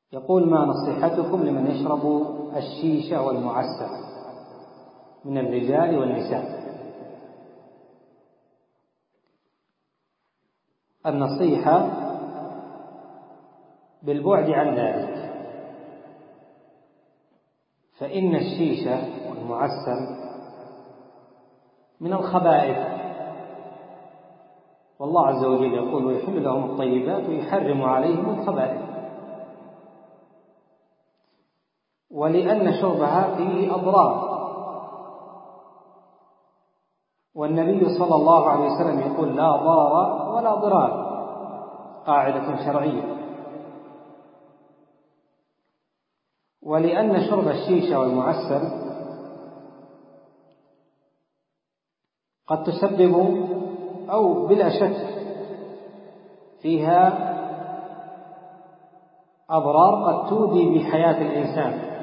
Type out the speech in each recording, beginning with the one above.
يقول: ما نصيحتكم لمن يشرب الشيشة والمعسل من الرجال والنساء؟ النصيحة بالبعد عن ذلك، فإن الشيشة والمعسل من الخبائث، والله عز وجل يقول: ويحل لهم الطيبات ويحرم عليهم الخبائث، ولأن شربها فيه أضرار. والنبي صلى الله عليه وسلم يقول: لا ضرر ولا ضرار، قاعدة شرعية. ولأن شرب الشيشة والمعسل قد تسبب أو بلا شك فيها أضرار قد تودي بحياة الإنسان.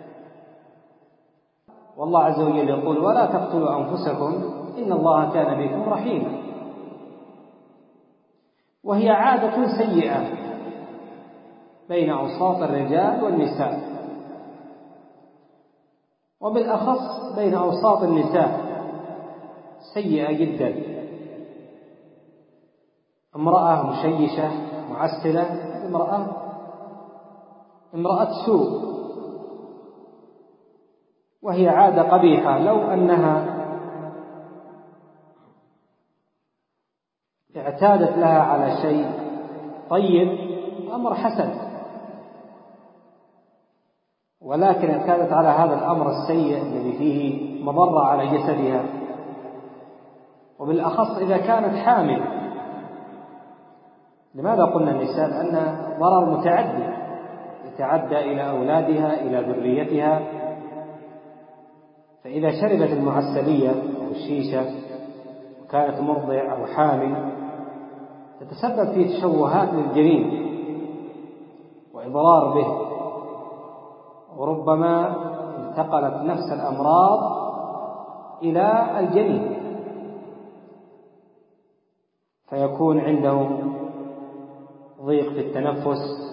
والله عز وجل يقول: ولا تقتلوا أنفسكم إن الله كان بكم رحيما. وهي عادة سيئة بين أوساط الرجال والنساء، وبالأخص بين أوساط النساء سيئة جدا. امرأة مشيشة معسلة امرأة سوء، وهي عادة قبيحة. لو أنها اعتادت لها على شيء طيب أمر حسن، ولكن اعتادت على هذا الأمر السيء الذي فيه مضرة على جسدها، وبالأخص إذا كانت حامل. لماذا قلنا النساء؟ لأن ضرر متعدي يتعدى إلى أولادها إلى ذريتها. فإذا شربت المعسلية أو الشيشة وكانت مرضع أو حامل تتسبب في تشوهات للجنين وإضرار به، وربما انتقلت نفس الأمراض إلى الجنين، فيكون عنده ضيق في التنفس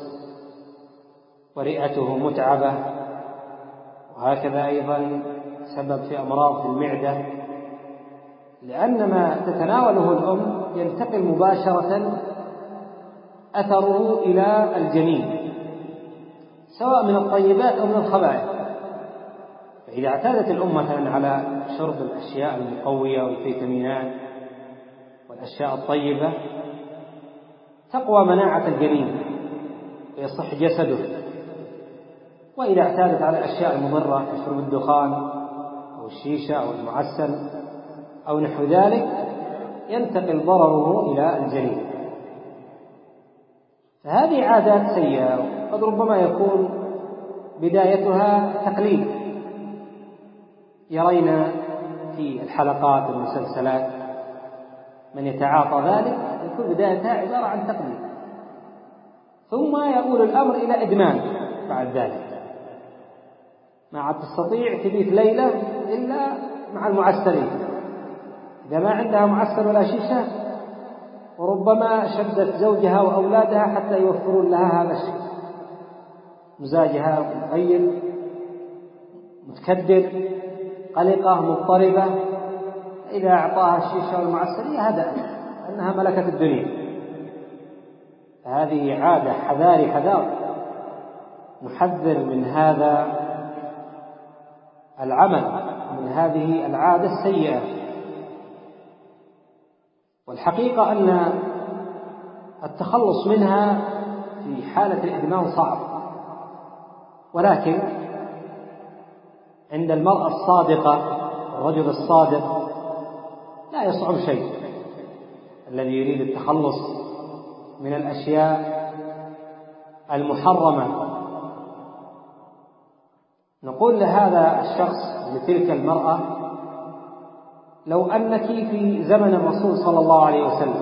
ورئته متعبة، وهكذا أيضا سبب في أمراض في المعدة، لأن ما تتناوله الأم ينتقل مباشرة أثره إلى الجنين، سواء من الطيبات أو من الخبائث. فإذا اعتادت الأم مثلا على شرب الأشياء المقوية والفيتامينات والأشياء الطيبة تقوى مناعة الجنين ويصح جسده. وإذا اعتادت على الأشياء المضرة كشرب الدخان أو الشيشة أو المعسل أو نحو ذلك ينتقل ضرره إلى الجنين. فهذه عادات سيئة، قد ربما يكون بدايتها تقليد، يرين في الحلقات والمسلسلات من يتعاطى ذلك يكون بدايتها عبارة عن تقليد، ثم يؤول الأمر إلى إدمان بعد ذلك. ما عاد تستطيع تبيت ليلة إلا مع المعسلين، إذا ما عندها معسل ولا شيشة وربما شدت زوجها وأولادها حتى يوفرون لها هذا الشيء. مزاجها متغير، متكدر، قلقة، مضطربة، إذا أعطاها الشيشة والمعسل هدأت أنها ملكة الدنيا. هذه عادة حذار نحذر من هذا العمل، من هذه العادة السيئة. والحقيقة أن التخلص منها في حالة الإدمان صعب، ولكن عند المرأة الصادقة الرجل الصادق لا يصعب شيء. الذي يريد التخلص من الأشياء المحرمة نقول لهذا الشخص لتلك المرأة: لو أنك في زمن الرسول صلى الله عليه وسلم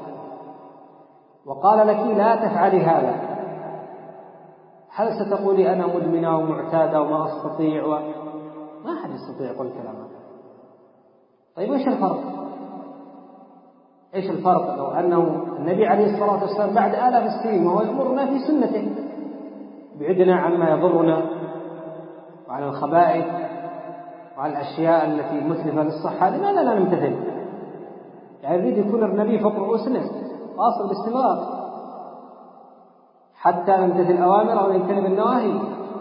وقال لك لا تفعلي هذا، هل ستقولي أنا مدمنة ومعتادة وما أستطيع ما أحد يستطيع يقول الكلام هذا. طيب إيش الفرق؟ إيش الفرق لو أنه النبي عليه الصلاة والسلام بعد آلاف السنين وهو يأمرنا في سنته بعدنا عما يضرنا وعن الخبائث وعن الأشياء التي مثلفة للصحة، لماذا لا نمتثل؟ يعني يريد يكون النبي فوق رؤوسنا واصل باستمرار حتى نمتثل الأوامر ونجتنب النواهي،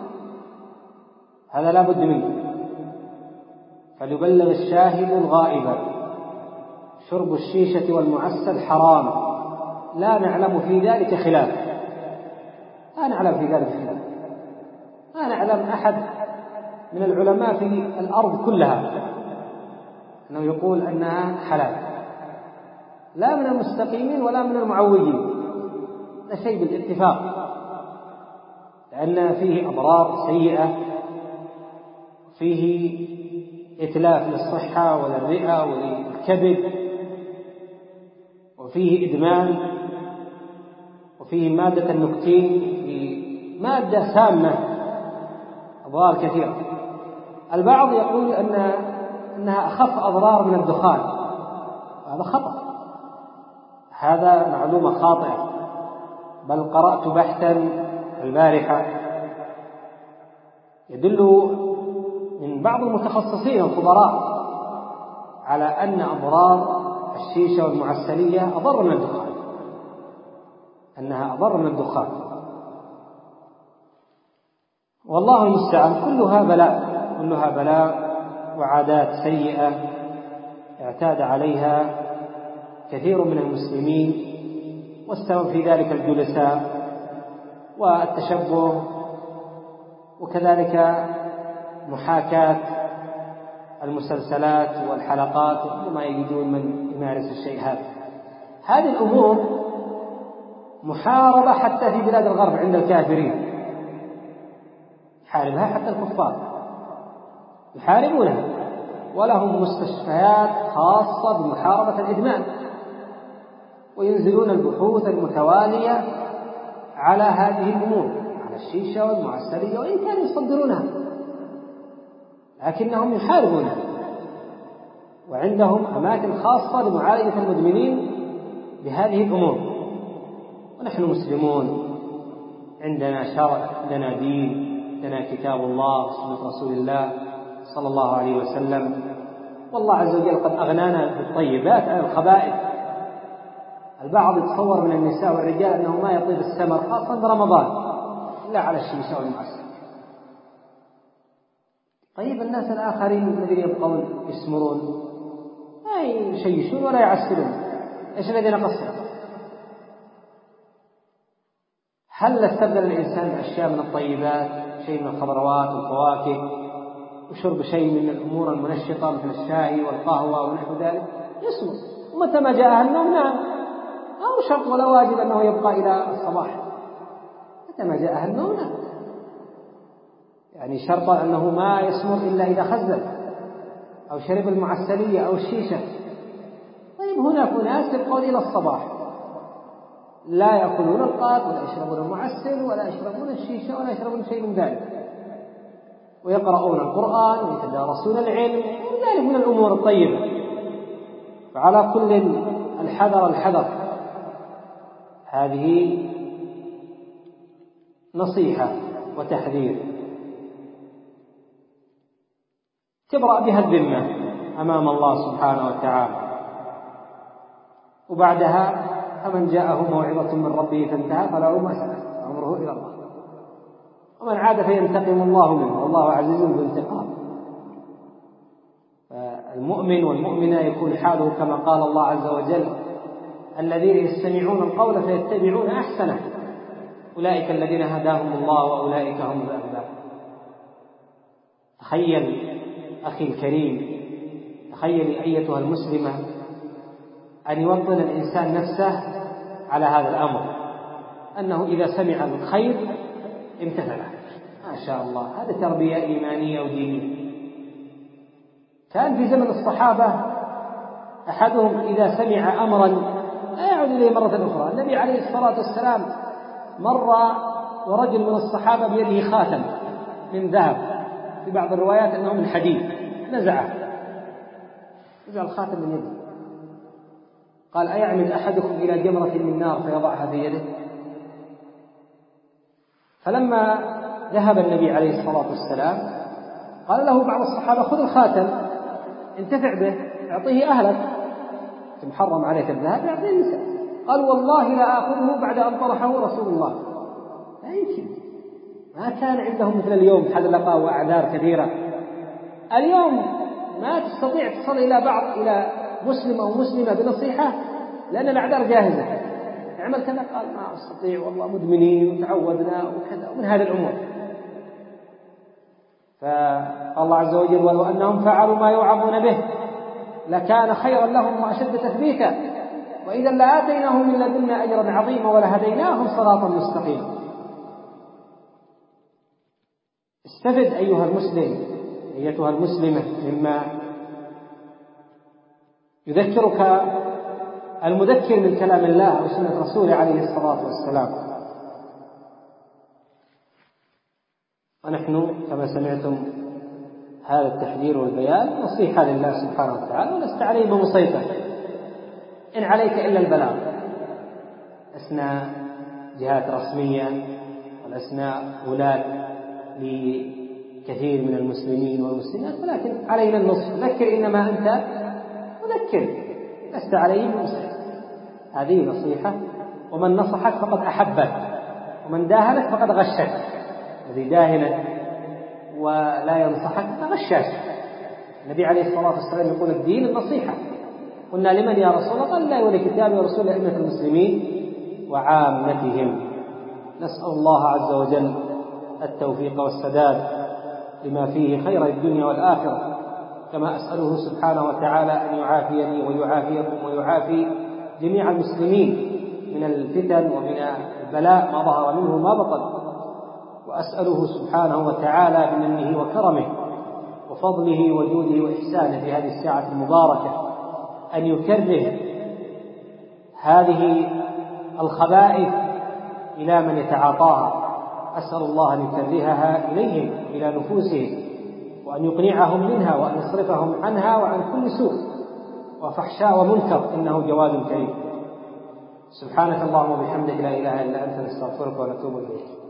هذا لا بد منه. فليبلغ الشاهد الغائب، شرب الشيشة والمعسل حرام، لا نعلم في ذلك خلاف، لا نعلم في ذلك خلاف، لا نعلم أحد من العلماء في الأرض كلها أنه يقول أنها حلال، لا من المستقيمين ولا من المعوجين، لا شيء بالاتفاق، لأن فيه أضرار سيئة، فيه إتلاف للصحة وللرئة وللكبد، وفيه إدمان، وفيه مادة النكتين، في مادة سامة، أضرار كثيرة. البعض يقول أنها أخف أضرار من الدخان، هذا خطأ، هذا معلومة خاطئة. بل قرأت بحثا البارحة يدل من بعض المتخصصين الخبراء على أن أضرار الشيشة والمعسلية أضر من الدخان، أنها أضر من الدخان. والله المستعان، كلها بلاء وعادات سيئة اعتاد عليها كثير من المسلمين، والسبب في ذلك الجلساء والتشبه، وكذلك محاكاة المسلسلات والحلقات وما يجدون من يمارس الشيء هذا. هذه الأمور محاربة حتى في بلاد الغرب عند الكافرين، يحاربها حتى الكفار يحاربونها، ولهم مستشفيات خاصة بمحاربة الإدمان، وينزلون البحوث المتوالية على هذه الأمور، على الشيشة والمعسلية، وإن كانوا يصدرونها لكنهم يحاربونها، وعندهم أماكن خاصة لمعالجة المدمنين بهذه الأمور. ونحن مسلمون، عندنا شرع، عندنا دين، عندنا كتاب الله وسنة رسول الله صلى الله عليه وسلم، والله عز وجل قد أغنانا بالطيبات عن الخبائث. البعض يتصور من النساء والرجال أنه ما يطيب السمر خاصة برمضان إلا على الشيشة والمعسل. طيب الناس الآخرين الذين يبقون يسمرون ما يشيشون ولا يعسلون، إيش الذي نقصهم؟ هل استبدل الإنسان بأشياء من الطيبات، شيء من الخضروات والفواكه، وشرب شيء من الأمور المنشطة مثل الشاي والقهوة ونحو ذلك؟ يسمر، ومتى ما جاء النوم نام، أو شرط ولا واجب أنه يبقى إلى الصباح، متى ما جاء النوم نام، يعني شرط أنه ما يسمر إلا إذا خزن أو شرب المعسلية أو الشيشة. طيب هناك ناس يبقون إلى الصباح لا يأكلون القات ولا يشربون المعسل ولا يشربون الشيشة ولا يشربون شيء من ذلك، ويقرؤون القرآن ويتدارسون العلم وذلك من الأمور الطيبة. فعلى كل الحذر، هذه نصيحة وتحذير تبرأ بها الذمة أمام الله سبحانه وتعالى. وبعدها فمن جاءه موعظة من ربه فانتهى فله ما سلف أمره إلى الله، ومن عاد فينتقم الله منه والله عزيز ذو انتقام. المؤمن والمؤمنة يكون حاله كما قال الله عز وجل: الذين يستمعون القول فيتبعون أحسنه أولئك الذين هداهم الله وأولئك هم الألباب. تخيل أخي الكريم، تخيلي أيتها المسلمة أن يوطن الإنسان نفسه على هذا الأمر، أنه إذا سمع الخير امتثله. ما شاء الله، هذه تربية إيمانية ودينية. كان في زمن الصحابة أحدهم إذا سمع أمرا لا يعود إليه مرة أخرى. النبي عليه الصلاة والسلام مر ورجل من الصحابة بيده خاتم من ذهب، في بعض الروايات أنه من حديد، نزع الخاتم من يده، قال: أيعمد أحدكم إلى جمرة من نار فيضعها في يده؟ فلما ذهب النبي عليه الصلاة والسلام قال له بعض الصحابة: خذ الخاتم انتفع به، اعطيه أهلك، محرم عليك الذهب، اعطيه النساء. قال: والله لا آخذه بعد أن طرحه رسول الله. لا يمكن، ما كان عندهم مثل اليوم حذلقة وأعذار كثيرة. اليوم ما تستطيع تصل إلى بعض، إلى مسلم أو مسلمة بنصيحة، لأن الأعذار جاهزة. اعمل كذا، قال: ما أستطيع والله، مدمنين وتعودنا وكذا، ومن هذه الأمور. فالله عز وجل: ولو أنهم فعلوا ما يوعظون به لكان خيرا لهم وأشد تثبيتا وإذا لآتيناهم من لدنا أجرا عظيما ولهديناهم صراطا مستقيما. استفد أيها المسلم، أيتها المسلمة، مما يذكرك المذكر من كلام الله وسنة رسوله عليه الصلاة والسلام. ونحن كما سمعتم هذا التحذير والبيان نصيحة لله سبحانه وتعالى، ولست عليه بمسيطر، إن عليك إلا البلاغ. لسنا جهات رسمية ولسنا ولاة لكثير من المسلمين والمسلمات، ولكن علينا النصح. ذكر إنما أنت مذكر، لست عليه بمسيطر. هذه نصيحة. ومن نصحك فقد أحبك، ومن داهنك فقد غشك. الذي داهنك ولا ينصحك فغشاش. النبي عليه الصلاة والسلام يقول: الدين النصيحة. قلنا: لمن يا رسول الله؟ قال: الله ولكتابه ورسول أئمة المسلمين وعامتهم. نسأل الله عز وجل التوفيق والسداد لما فيه خير الدنيا والآخرة، كما أسأله سبحانه وتعالى أن يعافيني ويعافيكم ويعافي جميع المسلمين من الفتن ومن البلاء ما ظهر منه ما بطن. وأسأله سبحانه وتعالى بمنه وكرمه وفضله وجوده وإحسانه في هذه الساعة المباركة أن يكره هذه الخبائث إلى من يتعاطاها. أسأل الله أن يكرهها إليهم إلى نفوسهم، وأن يقنعهم منها، وأن يصرفهم عنها وعن كل سوء وفحشاء ومنكر، إنه جواد كريم. سبحانك اللهم وبحمدك، لا إله إلا أنت، نستغفرك ونتوب إليك.